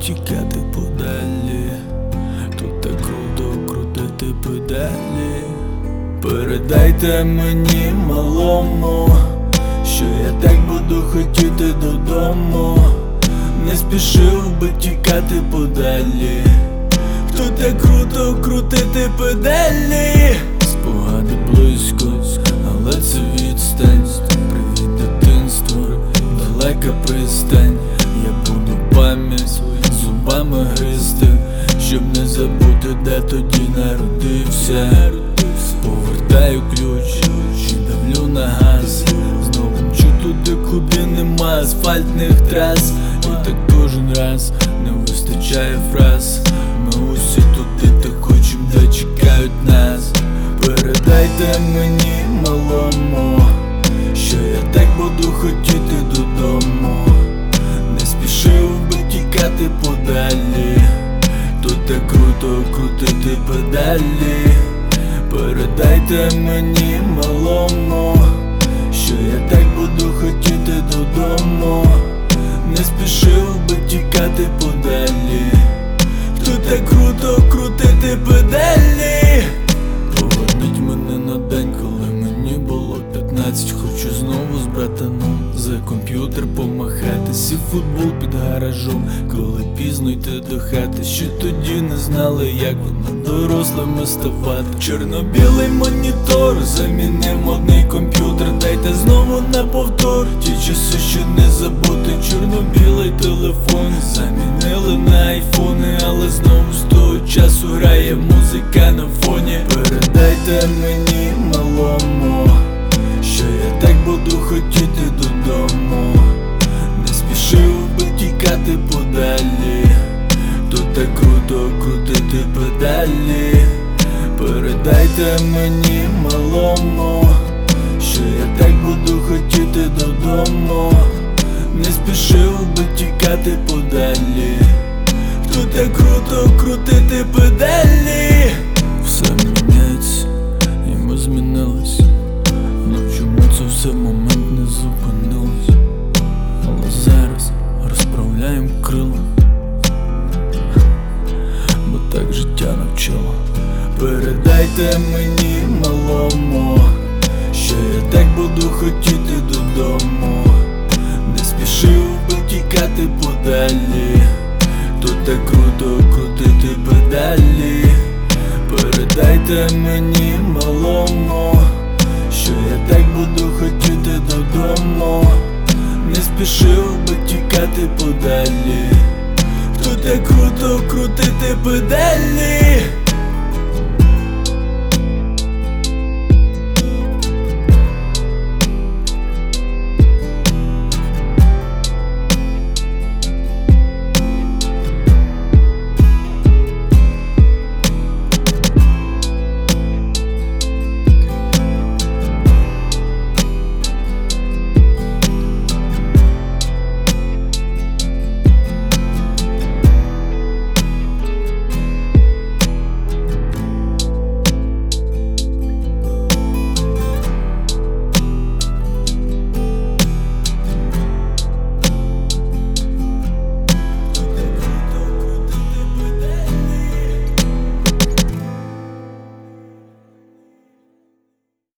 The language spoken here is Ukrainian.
тікати подалі. Тут так круто крутити педалі. Передайте мені малому, що я так буду хотіти додому. Не спішив би тікати подалі. Тут так круто крутити педалі. Спогади близько, але це відстань. Привіт дитинство, далека пристань. Я буду пам'ять зубами гризти, щоб не забути, де тоді народився. Повертаю ключ і давлю на газ. Знову мчу туди, куди нема асфальтних трас. І так кожен раз не вистачає фраз. Ми усі туди так хочем, де чекають нас. Передайте мені малому, що я так буду хотіти додому. Не спішив би тікати подалі. Тут так круто крутити педалі. Передайте мені малому, що я так буду хотіти додому. Не спішив би тікати подалі. Тут так круто крутити педалі. Поверніть мене на день, коли мені було 15. Хочу знову з братаном за комп'ютер помахати. Сів футбол під гаражом, коли пізно йти до хати. Ще тоді не знали, як воно дорослими ставати. Чорно-білий монітор замінив модний комп'ютер. Дайте знову на повтор ті часи, що не забути. Чорно-білий телефон замінили на айфони, але знову з того часу грає музика на фоні. Передайте мені малому, що я так буду хотіти додому. Не спішив би тікати подалі. Тут так круто крутити педалі. Передайте мені малому, що я так буду хотіти додому. Не спішив би тікати подалі. Тут так круто крутити педалі. Все міняється і ми змінились. Ну чому це все в момент не зупинилось? Але зараз розправляєм крила, бо так життя навчило. Передайте мені малому, що я так буду хотіти додому. Не спішив би тікати подалі. Тут так круто крутити педалі. Передайте мені малому, що я так буду хотіти додому. Не спішив би тікати подалі. Тут так круто крутити педалі.